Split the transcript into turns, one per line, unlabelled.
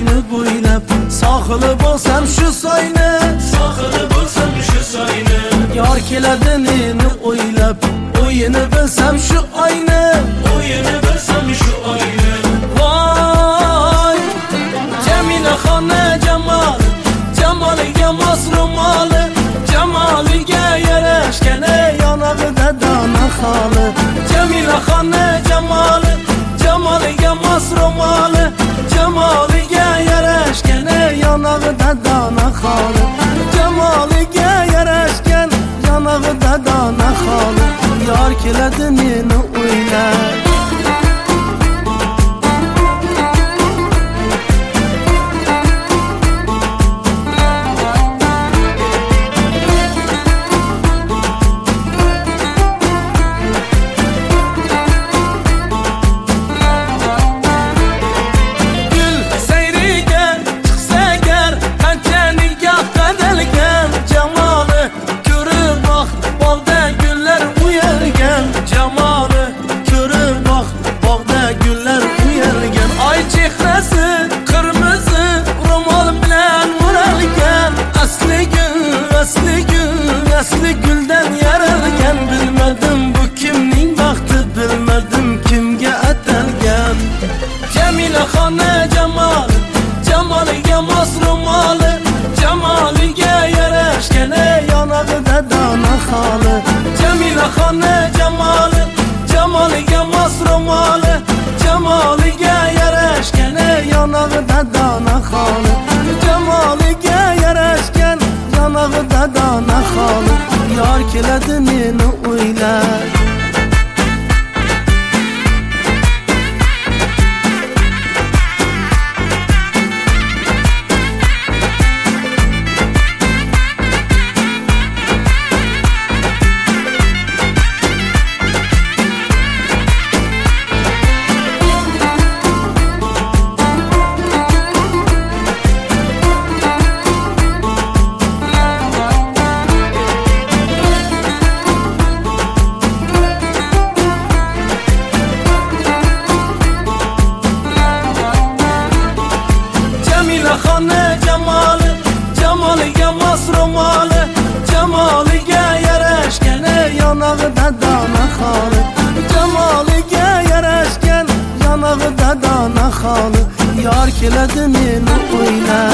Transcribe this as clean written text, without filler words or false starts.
soyni bo'ylab sohili bo'lsam shu soyni yor keladi meni o'ylab o'yini bilsam shu oyni voy Jamila xona jamoliga mos ro'moli jamoliga yarashgan yonag'ida dona xoli Jamila xona jamoliga mos ro'moli jamoliga yarashgan yonag'ida dona xoli jamoliga yarashgan yonag'ida dona xoli yor keladi meni o'ylab asli guldan yaralgan bilmadim bu kimning baxti bilmadim kimga atalgan Jamila xona jamoliga mos ro'moli jamoliga yarashgan yonag'ida dona xoli Jamila xona jamoliga mos ro'moli jamoliga yarashgan yonag'ida dona xoli jamoliga yarashgan yonag'ida dona xoli yor keladi meni o'ylab xona jamoliga mos ro'moli jamoliga yarashgan yonag'ida dona xoli jamoliga yarashgan yonag'ida dona xoli yor keladi meni o'ylab